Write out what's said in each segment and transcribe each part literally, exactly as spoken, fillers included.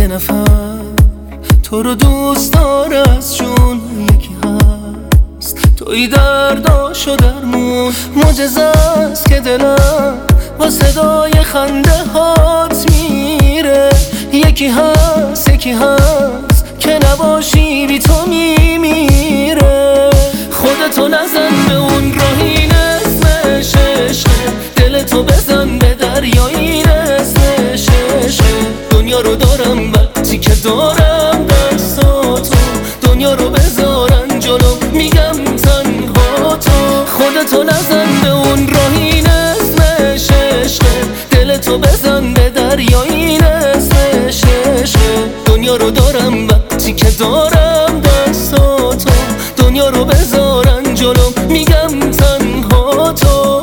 یه نفر تو رو دوست داره از جون یکی هست توی درداشو درمون معجزه است که دلم با صدای خنده هات میره یکی هست یکی هست که نباشی بی تو میمیره خودتو نزن به اون راهین اسمش عشقه دلتو بزن به دریایی اسمش عشقه دنیا رو دارم وقتی که دارم دستاتو دنیا رو بذارن جلو میگم تنها تو خودتو نزن به اون راهین اسمش عشقه دلتو بزن به دریایی اسمش عشقه دنیا رو دارم وقتی که دارم دستاتو دنیا رو بذارن جلو میگم تنها تو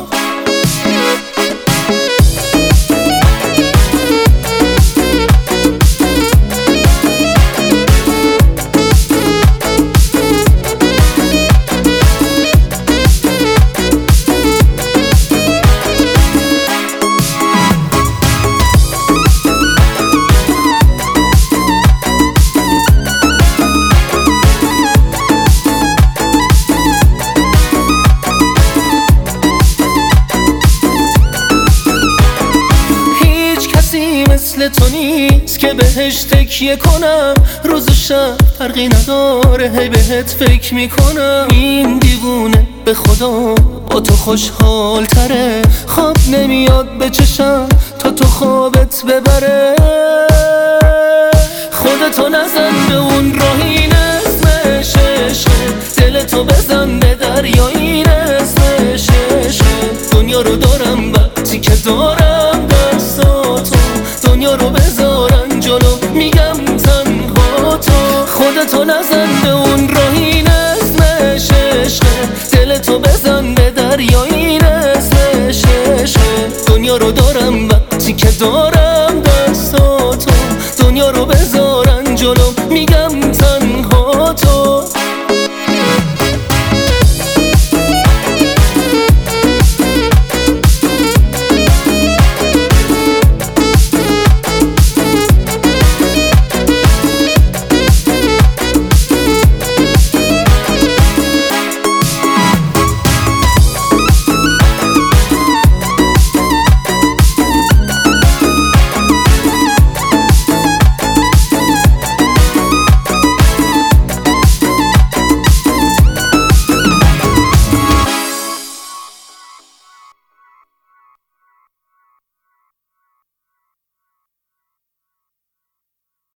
مثل تو نیست که بهش تکیه کنم روز و شب فرقی نداره هی بهت فکر میکنم این دیوونه به خدا با تو خوشحال تره خواب نمیاد به چشم تا تو خوابت ببره خودتو نزن به اون راهین اسمش عشقه دلتو بزن به دریایی اسمش عشقه دنیا رو دارم وقتی که دارم دستاتو دنیا رو بذارن جلو میگم تنها تو خودتو نزن به اون راهین اسمش عشقه دلتو بزن به دریایی اسمش عشقه دنیا رو دارم